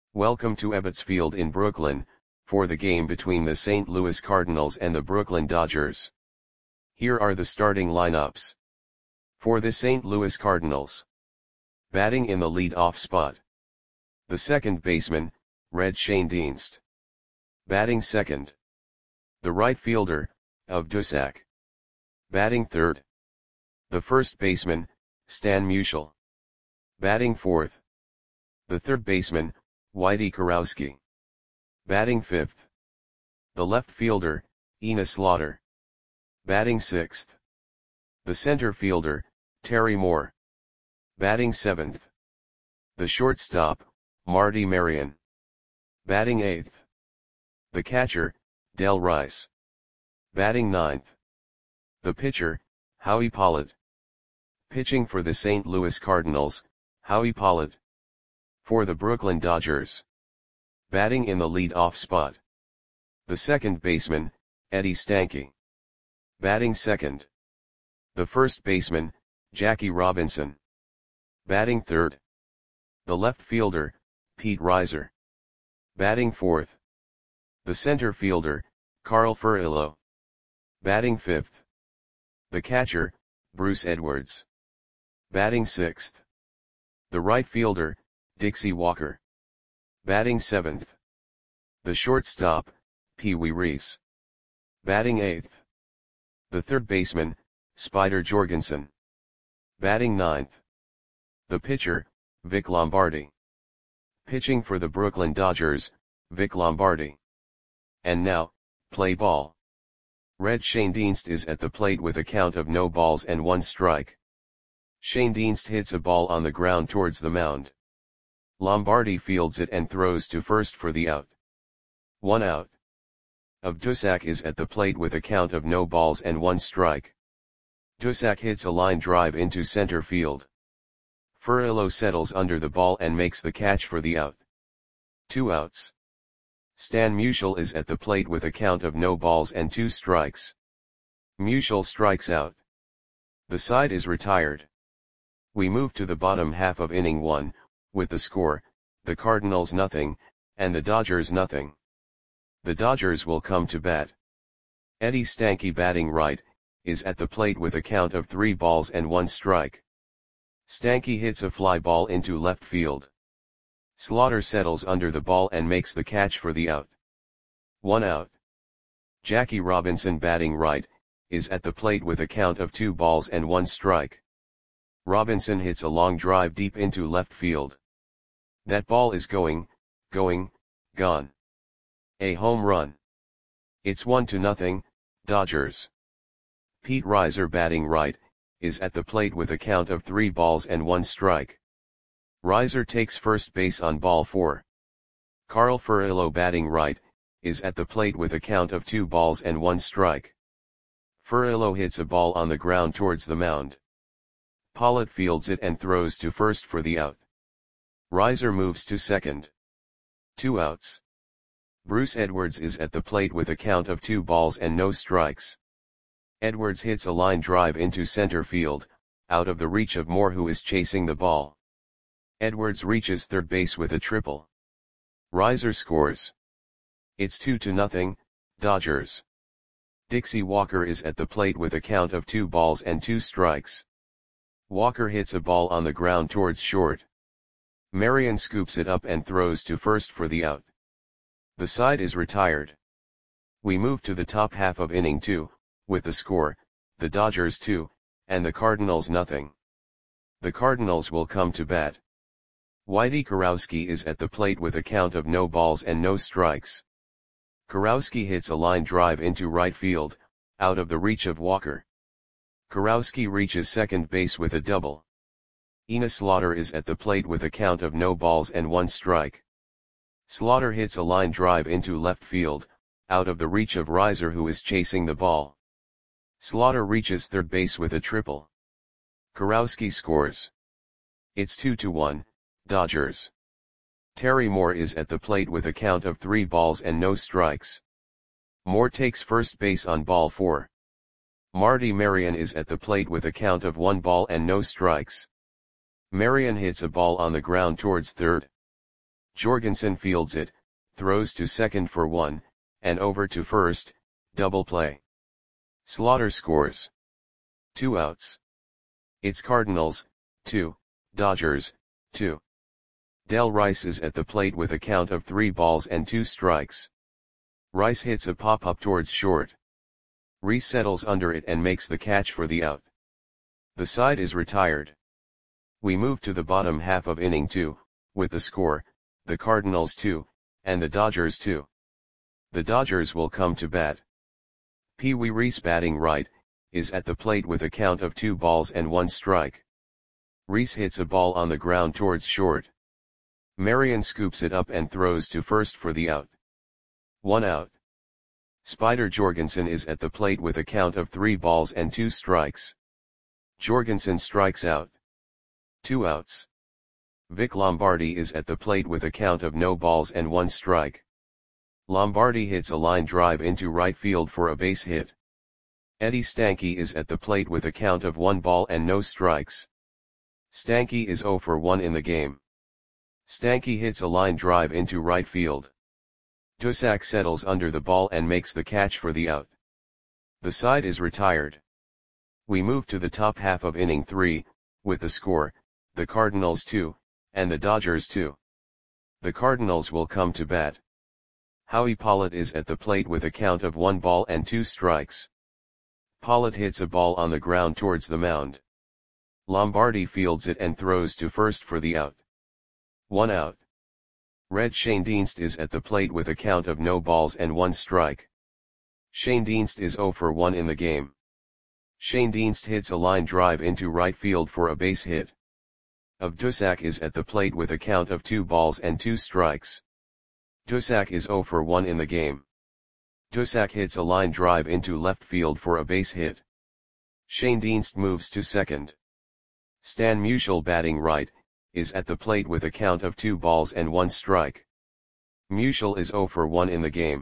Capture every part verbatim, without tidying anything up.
Welcome to Ebbets Field in Brooklyn, for the game between the Saint Louis Cardinals and the Brooklyn Dodgers. Here are the starting lineups. For the Saint Louis Cardinals. Batting in the lead-off spot. The second baseman, Red Schoendienst. Batting second. The right fielder, Of Dusac. Batting third. The first baseman, Stan Musial. Batting fourth. The third baseman, Whitey Kurowski. Batting fifth. The left fielder, Enos Slaughter. Batting sixth. The center fielder, Terry Moore. Batting seventh. The shortstop, Marty Marion. Batting eighth. The catcher, Del Rice. Batting ninth. The pitcher, Howie Pollard. Pitching for the Saint Louis Cardinals, Howie Pollard. For the Brooklyn Dodgers. Batting in the lead-off spot. The second baseman, Eddie Stanky. Batting second. The first baseman, Jackie Robinson. Batting third. The left fielder, Pete Reiser. Batting fourth. The center fielder, Carl Furillo. Batting fifth. The catcher, Bruce Edwards. Batting sixth. The right fielder, Dixie Walker. Batting seventh. The shortstop, Pee Wee Reese. Batting eighth. The third baseman, Spider Jorgensen. Batting ninth. The pitcher, Vic Lombardi. Pitching for the Brooklyn Dodgers, Vic Lombardi. And now, play ball. Red Schoendienst is at the plate with a count of no balls and one strike. Schoendienst hits a ball on the ground towards the mound. Lombardi fields it and throws to first for the out. One out. Of Dusac is at the plate with a count of no balls and one strike. Dusac hits a line drive into center field. Furillo settles under the ball and makes the catch for the out. Two outs. Stan Musial is at the plate with a count of no balls and two strikes. Musial strikes out. The side is retired. We move to the bottom half of inning one, with the score, the Cardinals nothing, and the Dodgers nothing. The Dodgers will come to bat. Eddie Stanky batting right, is at the plate with a count of three balls and one strike. Stanky hits a fly ball into left field. Slaughter settles under the ball and makes the catch for the out. One out. Jackie Robinson batting right, is at the plate with a count of two balls and one strike. Robinson hits a long drive deep into left field. That ball is going, going, gone. A home run. It's one to nothing, Dodgers. Pete Reiser batting right, is at the plate with a count of three balls and one strike. Reiser takes first base on ball four. Carl Furillo batting right, is at the plate with a count of two balls and one strike. Furillo hits a ball on the ground towards the mound. Pollard fields it and throws to first for the out. Reiser moves to second. Two outs. Bruce Edwards is at the plate with a count of two balls and no strikes. Edwards hits a line drive into center field, out of the reach of Moore who is chasing the ball. Edwards reaches third base with a triple. Reiser scores. It's two to nothing, Dodgers. Dixie Walker is at the plate with a count of two balls and two strikes. Walker hits a ball on the ground towards short. Marion scoops it up and throws to first for the out. The side is retired. We move to the top half of inning two, with the score, the Dodgers two, and the Cardinals nothing. The Cardinals will come to bat. Whitey Kurowski is at the plate with a count of no balls and no strikes. Kurowski hits a line drive into right field, out of the reach of Walker. Kurowski reaches second base with a double. Enos Slaughter is at the plate with a count of no balls and one strike. Slaughter hits a line drive into left field, out of the reach of Reiser who is chasing the ball. Slaughter reaches third base with a triple. Kurowski scores. It's two to one, Dodgers. Terry Moore is at the plate with a count of three balls and no strikes. Moore takes first base on ball four. Marty Marion is at the plate with a count of one ball and no strikes. Marion hits a ball on the ground towards third. Jorgensen fields it, throws to second for one, and over to first, double play. Slaughter scores. Two outs. It's Cardinals, two, Dodgers, two. Del Rice is at the plate with a count of three balls and two strikes. Rice hits a pop-up towards short. Reese settles under it and makes the catch for the out. The side is retired. We move to the bottom half of inning two, with the score, the Cardinals two, and the Dodgers two. The Dodgers will come to bat. Pee Wee Reese, batting right, is at the plate with a count of two balls and one strike. Reese hits a ball on the ground towards short. Marion scoops it up and throws to first for the out. One out. Spider Jorgensen is at the plate with a count of three balls and two strikes. Jorgensen strikes out. Two outs. Vic Lombardi is at the plate with a count of no balls and one strike. Lombardi hits a line drive into right field for a base hit. Eddie Stanky is at the plate with a count of one ball and no strikes. Stanky is oh for one in the game. Stanky hits a line drive into right field. Dusak settles under the ball and makes the catch for the out. The side is retired. We move to the top half of inning three, with the score, the Cardinals two, and the Dodgers two. The Cardinals will come to bat. Howie Pollitt is at the plate with a count of one ball and two strikes. Pollitt hits a ball on the ground towards the mound. Lombardi fields it and throws to first for the out. One out. Red Schoendienst is at the plate with a count of no balls and one strike. Schoendienst is oh for one in the game. Schoendienst hits a line drive into right field for a base hit. Of Dusak is at the plate with a count of two balls and two strikes. Dusak is oh for one in the game. Dusak hits a line drive into left field for a base hit. Schoendienst moves to second. Stan Musial, batting right, is at the plate with a count of two balls and one strike. Musial is oh for one in the game.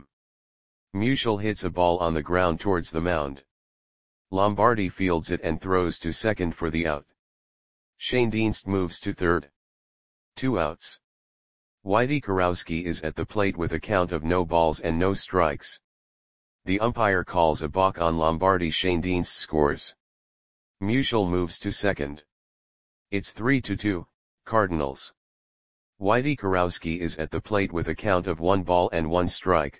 Musial hits a ball on the ground towards the mound. Lombardi fields it and throws to second for the out. Schoendienst moves to third. Two outs. Whitey Kurowski is at the plate with a count of no balls and no strikes. The umpire calls a balk on Lombardi. Schoendienst scores. Musial moves to second. It's three to two, Cardinals. Whitey Kurowski is at the plate with a count of one ball and one strike.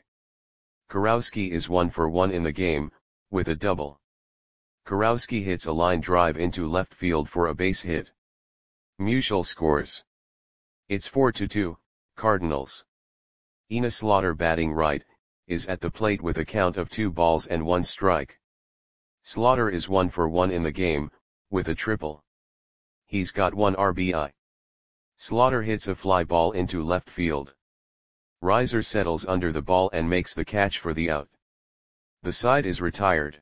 Kurowski is one for one in the game, with a double. Kurowski hits a line drive into left field for a base hit. Musial scores. It's four to two, Cardinals. Ina Slaughter, batting right, is at the plate with a count of two balls and one strike. Slaughter is one for one in the game, with a triple. He's got one R B I. Slaughter hits a fly ball into left field. Reiser settles under the ball and makes the catch for the out. The side is retired.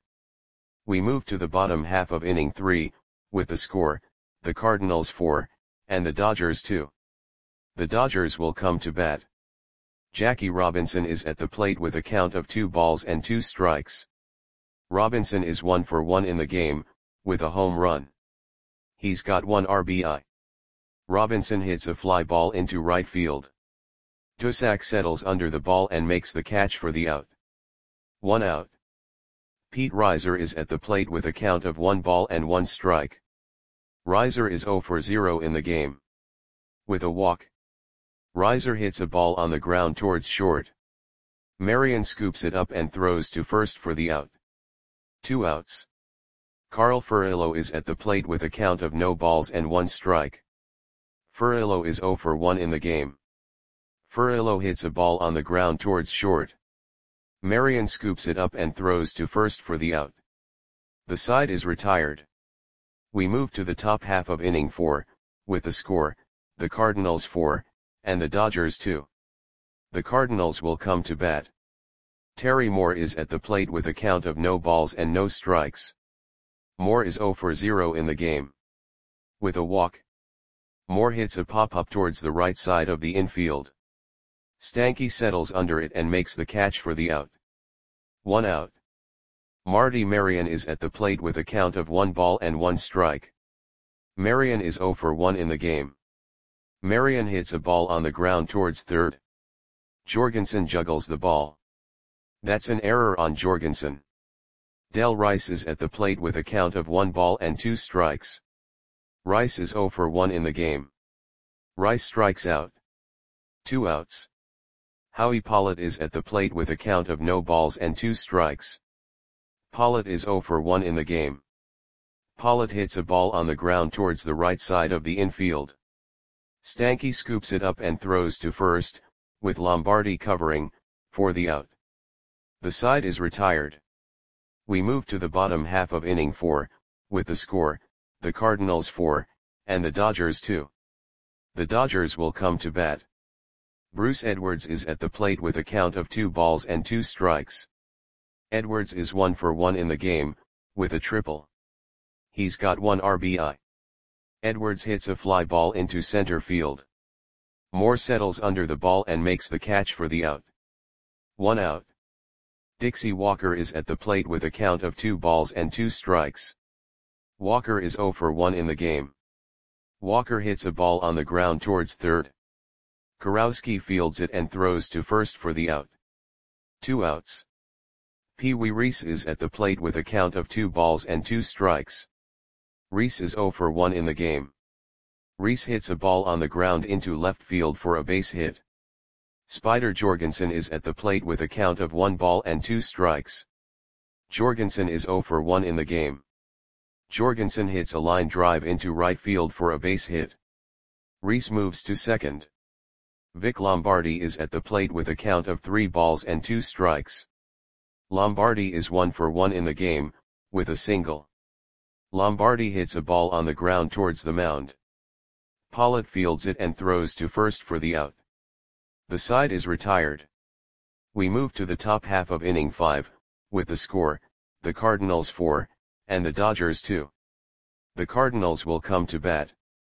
We move to the bottom half of inning three, with the score, the Cardinals four, and the Dodgers two. The Dodgers will come to bat. Jackie Robinson is at the plate with a count of two balls and two strikes. Robinson is one for one in the game, with a home run. He's got one R B I. Robinson hits a fly ball into right field. Dusak settles under the ball and makes the catch for the out. One out. Pete Reiser is at the plate with a count of one ball and one strike. Reiser is oh for zero in the game. With a walk. Reiser hits a ball on the ground towards short. Marion scoops it up and throws to first for the out. Two outs. Carl Furillo is at the plate with a count of no balls and one strike. Furillo is oh for one in the game. Furillo hits a ball on the ground towards short. Marion scoops it up and throws to first for the out. The side is retired. We move to the top half of inning four, with the score, the Cardinals four, and the Dodgers two. The Cardinals will come to bat. Terry Moore is at the plate with a count of no balls and no strikes. Moore is oh for zero in the game. With a walk. Moore hits a pop-up towards the right side of the infield. Stanky settles under it and makes the catch for the out. One out. Marty Marion is at the plate with a count of one ball and one strike. Marion is oh for one in the game. Marion hits a ball on the ground towards third. Jorgensen juggles the ball. That's an error on Jorgensen. Del Rice is at the plate with a count of one ball and two strikes. Rice is zero for one in the game. Rice strikes out. Two outs. Howie Pollitt is at the plate with a count of no balls and two strikes. Pollitt is zero for one in the game. Pollitt hits a ball on the ground towards the right side of the infield. Stanky scoops it up and throws to first, with Lombardi covering, for the out. The side is retired. We move to the bottom half of inning four, with the score, the Cardinals four, and the Dodgers two. The Dodgers will come to bat. Bruce Edwards is at the plate with a count of two balls and two strikes. Edwards is one for one in the game, with a triple. He's got one R B I. Edwards hits a fly ball into center field. Moore settles under the ball and makes the catch for the out. One out. Dixie Walker is at the plate with a count of two balls and two strikes. Walker is zero for one in the game. Walker hits a ball on the ground towards third. Kurowski fields it and throws to first for the out. Two outs. Pee Wee Reese is at the plate with a count of two balls and two strikes. Reese is zero for one in the game. Reese hits a ball on the ground into left field for a base hit. Spider Jorgensen is at the plate with a count of one ball and two strikes. Jorgensen is zero for one in the game. Jorgensen hits a line drive into right field for a base hit. Reese moves to second. Vic Lombardi is at the plate with a count of three balls and two strikes. Lombardi is one for one in the game, with a single. Lombardi hits a ball on the ground towards the mound. Pollitt fields it and throws to first for the out. The side is retired. We move to the top half of inning five, with the score, the Cardinals four, and the Dodgers two. The Cardinals will come to bat.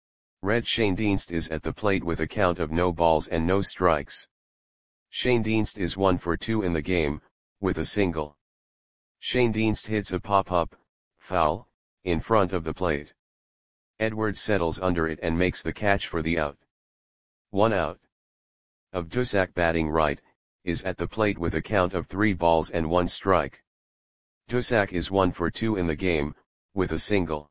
Red Schoendienst is at the plate with a count of no balls and no strikes. Schoendienst is one for two in the game, with a single. Schoendienst hits a pop-up, foul, in front of the plate. Edwards settles under it and makes the catch for the out. One out. Of Dusak batting right, is at the plate with a count of three balls and one strike. Dusak is one for two in the game, with a single.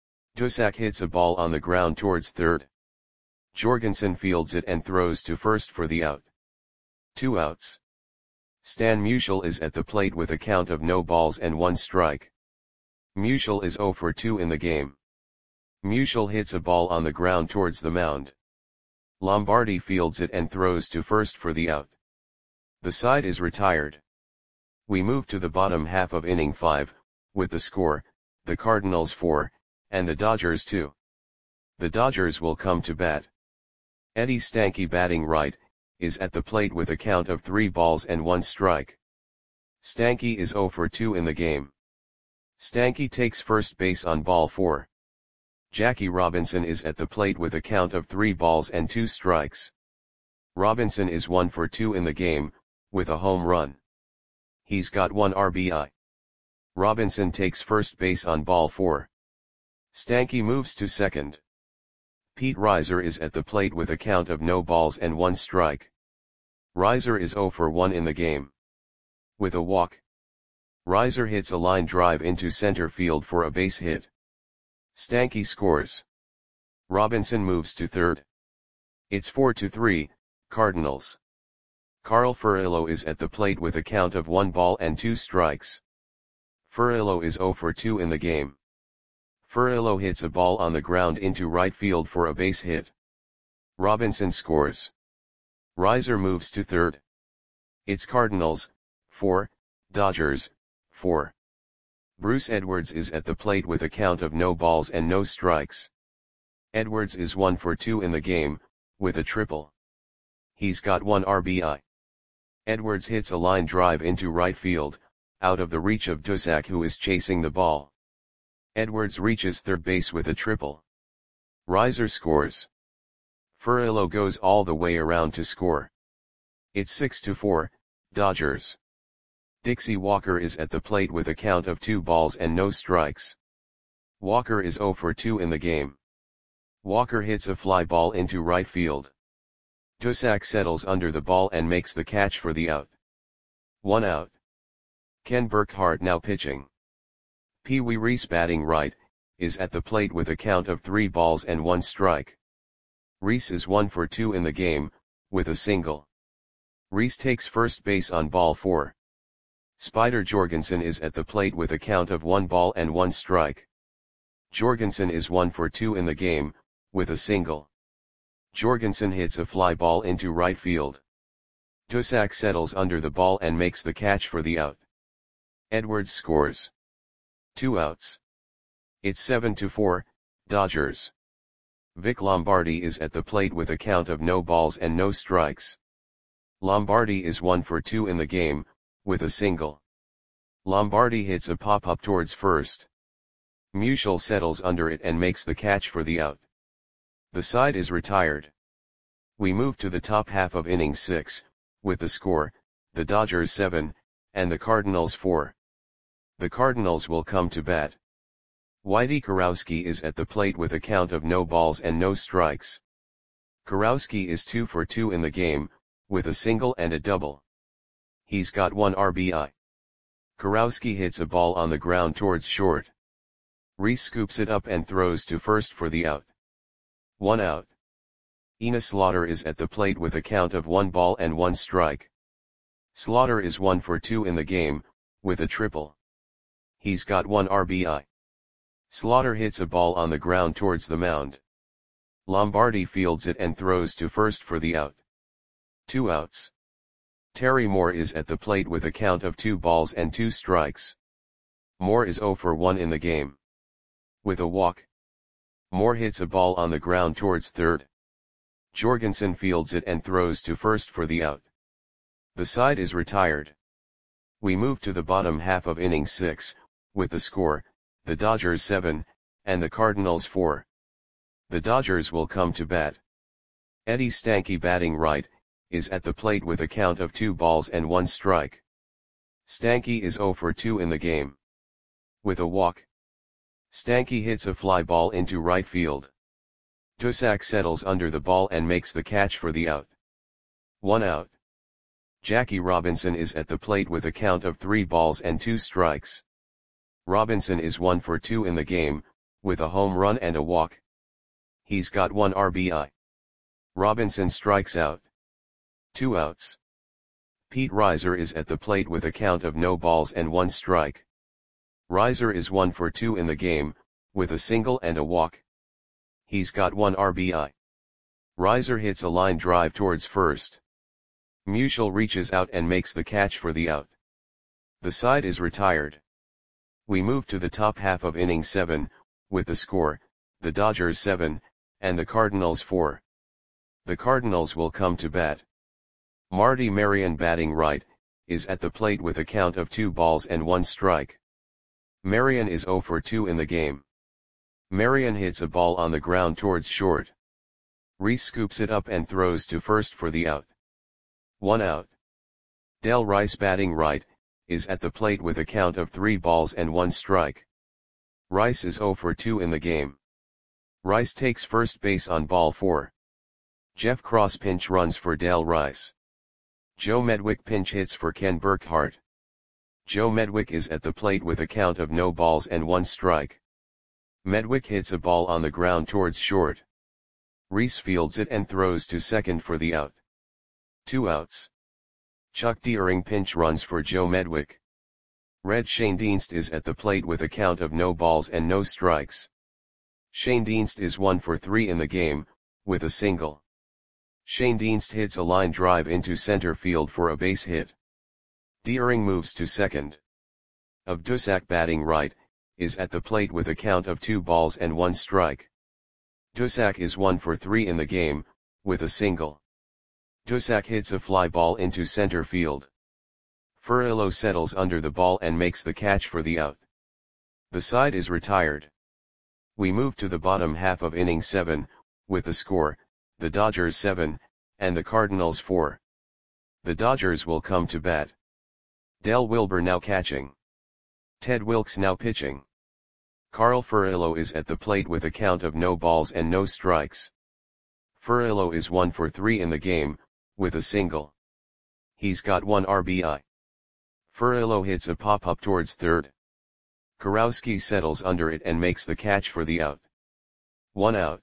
Dusak hits a ball on the ground towards third. Jorgensen fields it and throws to first for the out. Two outs. Stan Musial is at the plate with a count of no balls and one strike. Musial is zero for two in the game. Musial hits a ball on the ground towards the mound. Lombardi fields it and throws to first for the out. The side is retired. We move to the bottom half of inning five, with the score, the Cardinals four, and the Dodgers two. The Dodgers will come to bat. Eddie Stanky batting right, is at the plate with a count of three balls and one strike. Stanky is zero for two in the game. Stanky takes first base on ball four. Jackie Robinson is at the plate with a count of three balls and two strikes. Robinson is one for two in the game, with a home run. He's got one R B I. Robinson takes first base on ball four. Stanky moves to second. Pete Reiser is at the plate with a count of no balls and one strike. Reiser is zero for one in the game. With a walk. Reiser hits a line drive into center field for a base hit. Stanky scores. Robinson moves to third. It's four to three, Cardinals. Carl Furillo is at the plate with a count of one ball and two strikes. Furillo is zero for two in the game. Furillo hits a ball on the ground into right field for a base hit. Robinson scores. Reiser moves to third. It's Cardinals, four, Dodgers, four. Bruce Edwards is at the plate with a count of no balls and no strikes. Edwards is one for two in the game, with a triple. He's got one R B I. Edwards hits a line drive into right field, out of the reach of Dusak, who is chasing the ball. Edwards reaches third base with a triple. Reiser scores. Furillo goes all the way around to score. It's six to four, Dodgers. Dixie Walker is at the plate with a count of two balls and no strikes. Walker is zero for two in the game. Walker hits a fly ball into right field. Dusak settles under the ball and makes the catch for the out. One out. Ken Burkhart now pitching. Pee Wee Reese batting right, is at the plate with a count of three balls and one strike. Reese is one for two in the game, with a single. Reese takes first base on ball four. Spider Jorgensen is at the plate with a count of one ball and one strike. Jorgensen is one for two in the game, with a single. Jorgensen hits a fly ball into right field. Dusak settles under the ball and makes the catch for the out. Edwards scores. Two outs. It's seven to four, Dodgers. Vic Lombardi is at the plate with a count of no balls and no strikes. Lombardi is one for two in the game, with a single. Lombardi hits a pop-up towards first. Musial settles under it and makes the catch for the out. The side is retired. We move to the top half of inning six, with the score, the Dodgers seven, and the Cardinals four. The Cardinals will come to bat. Whitey Kurowski is at the plate with a count of no balls and no strikes. Kurowski is two for two in the game, with a single and a double. He's got one R B I. Kurowski hits a ball on the ground towards short. Reese scoops it up and throws to first for the out. One out. Enos Slaughter is at the plate with a count of one ball and one strike. Slaughter is one for two in the game, with a triple. He's got one R B I. Slaughter hits a ball on the ground towards the mound. Lombardi fields it and throws to first for the out. Two outs. Terry Moore is at the plate with a count of two balls and two strikes. Moore is zero for one in the game. With a walk. Moore hits a ball on the ground towards third. Jorgensen fields it and throws to first for the out. The side is retired. We move to the bottom half of inning six, with the score, the Dodgers seven, and the Cardinals four. The Dodgers will come to bat. Eddie Stanky batting right, is at the plate with a count of two balls and one strike. Stanky is zero for two in the game. With a walk. Stanky hits a fly ball into right field. Dusak settles under the ball and makes the catch for the out. One out. Jackie Robinson is at the plate with a count of three balls and two strikes. Robinson is one for two in the game, with a home run and a walk. He's got one R B I. Robinson strikes out. Two outs. Pete Reiser is at the plate with a count of no balls and one strike. Reiser is one for two in the game, with a single and a walk. He's got one R B I. Reiser hits a line drive towards first. Musial reaches out and makes the catch for the out. The side is retired. We move to the top half of inning seven, with the score, the Dodgers seven, and the Cardinals four. The Cardinals will come to bat. Marty Marion batting right, is at the plate with a count of two balls and one strike. Marion is zero for two in the game. Marion hits a ball on the ground towards short. Reese scoops it up and throws to first for the out. One out. Del Rice batting right, is at the plate with a count of three balls and one strike. Rice is zero for two in the game. Rice takes first base on ball four. Jeff Cross pinch runs for Del Rice. Joe Medwick pinch hits for Ken Burkhart. Joe Medwick is at the plate with a count of no balls and one strike. Medwick hits a ball on the ground towards short. Reese fields it and throws to second for the out. Two outs. Chuck Deering pinch runs for Joe Medwick. Red Schoendienst is at the plate with a count of no balls and no strikes. Schoendienst is one for three in the game, with a single. Schoendienst hits a line drive into center field for a base hit. Deering moves to second. Of Dusak batting right, is at the plate with a count of two balls and one strike. Dusak is one for three in the game, with a single. Dusak hits a fly ball into center field. Furillo settles under the ball and makes the catch for the out. The side is retired. We move to the bottom half of inning seven, with the score, the Dodgers seven, and the Cardinals four. The Dodgers will come to bat. Del Wilber now catching. Ted Wilkes now pitching. Carl Furillo is at the plate with a count of no balls and no strikes. Furillo is one for three in the game, with a single. He's got one R B I. Furillo hits a pop-up towards third. Kurowski settles under it and makes the catch for the out. One out.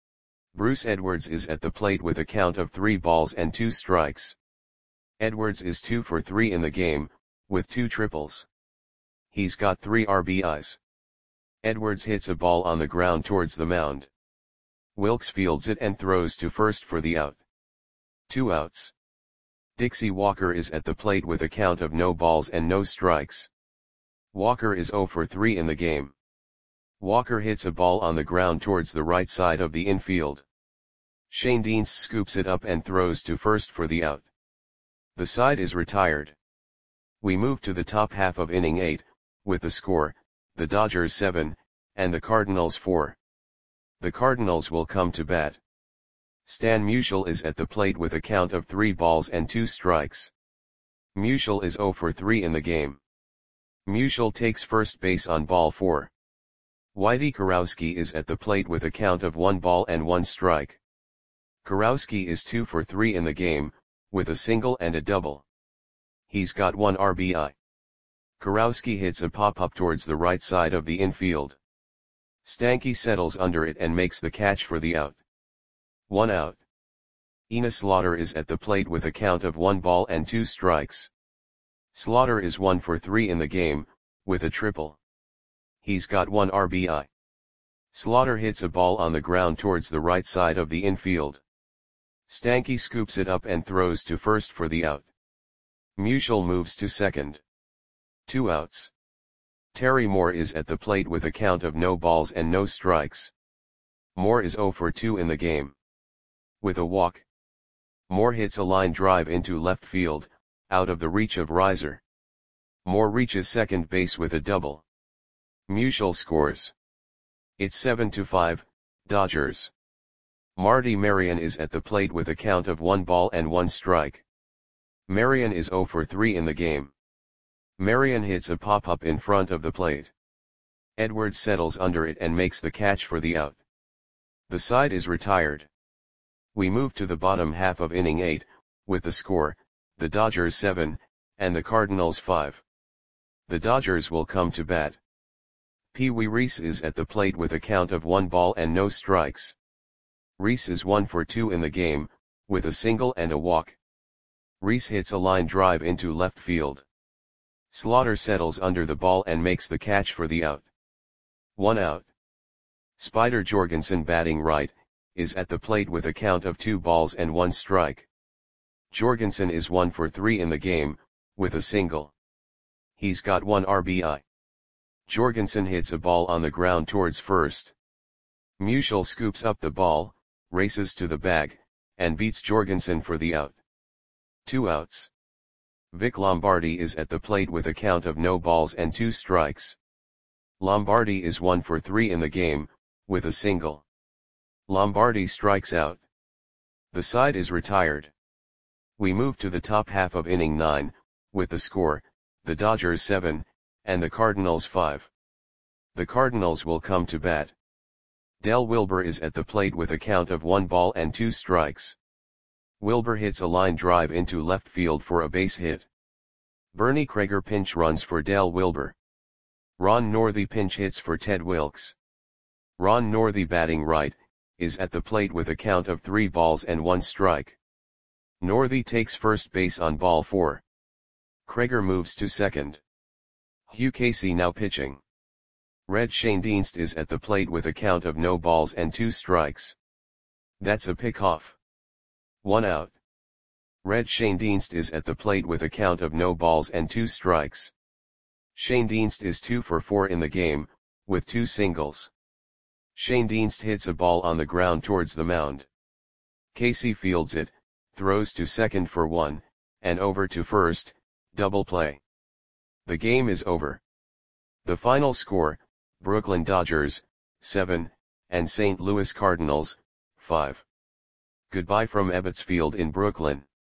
Bruce Edwards is at the plate with a count of three balls and two strikes. Edwards is two for three in the game, with two triples. He's got three R B Is. Edwards hits a ball on the ground towards the mound. Wilkes fields it and throws to first for the out. Two outs. Dixie Walker is at the plate with a count of no balls and no strikes. Walker is zero for three in the game. Walker hits a ball on the ground towards the right side of the infield. Shane Dienst scoops it up and throws to first for the out. The side is retired. We move to the top half of inning eight, with the score, the Dodgers seven, and the Cardinals four. The Cardinals will come to bat. Stan Musial is at the plate with a count of three balls and two strikes. Musial is zero for three in the game. Musial takes first base on ball four. Whitey Kurowski is at the plate with a count of one ball and one strike. Kurowski is two for three in the game, with a single and a double. He's got one R B I. Kurowski hits a pop-up towards the right side of the infield. Stanky settles under it and makes the catch for the out. One out. Ina Slaughter is at the plate with a count of one ball and two strikes. Slaughter is one for three in the game, with a triple. He's got one R B I. Slaughter hits a ball on the ground towards the right side of the infield. Stanky scoops it up and throws to first for the out. Musial moves to second. Two outs. Terry Moore is at the plate with a count of no balls and no strikes. Moore is zero for two in the game. With a walk. Moore hits a line drive into left field, out of the reach of Reiser. Moore reaches second base with a double. Musial scores. It's seven to five, Dodgers. Marty Marion is at the plate with a count of one ball and one strike. Marion is zero for three in the game. Marion hits a pop-up in front of the plate. Edwards settles under it and makes the catch for the out. The side is retired. We move to the bottom half of inning eight, with the score, the Dodgers seven, and the Cardinals five. The Dodgers will come to bat. Pee Wee Reese is at the plate with a count of one ball and no strikes. Reese is one for two in the game, with a single and a walk. Reese hits a line drive into left field. Slaughter settles under the ball and makes the catch for the out. One out. Spider Jorgensen, batting right, is at the plate with a count of two balls and one strike. Jorgensen is one for three in the game, with a single. He's got one R B I. Jorgensen hits a ball on the ground towards first. Musial scoops up the ball, races to the bag, and beats Jorgensen for the out. Two outs. Vic Lombardi is at the plate with a count of no balls and two strikes. Lombardi is one for three in the game, with a single. Lombardi strikes out. The side is retired. We move to the top half of inning nine, with the score, the Dodgers seven, and the Cardinals five. The Cardinals will come to bat. Del Wilbur is at the plate with a count of one ball and two strikes. Wilbur hits a line drive into left field for a base hit. Bernie Krager pinch runs for Del Wilbur. Ron Northey pinch hits for Ted Wilkes. Ron Northey, batting right, is at the plate with a count of three balls and one strike. Northey takes first base on ball four. Krager moves to second. Hugh Casey now pitching. Red Shane Dienst is at the plate with a count of no balls and two strikes. That's a pickoff. One out. Red Shane Dienst is at the plate with a count of no balls and two strikes. Shane Dienst is two for four in the game, with two singles. Shane Dienst hits a ball on the ground towards the mound. Casey fields it, throws to second for one, and over to first, double play. The game is over. The final score, Brooklyn Dodgers, seven, and Saint Louis Cardinals, five. Goodbye from Ebbets Field in Brooklyn.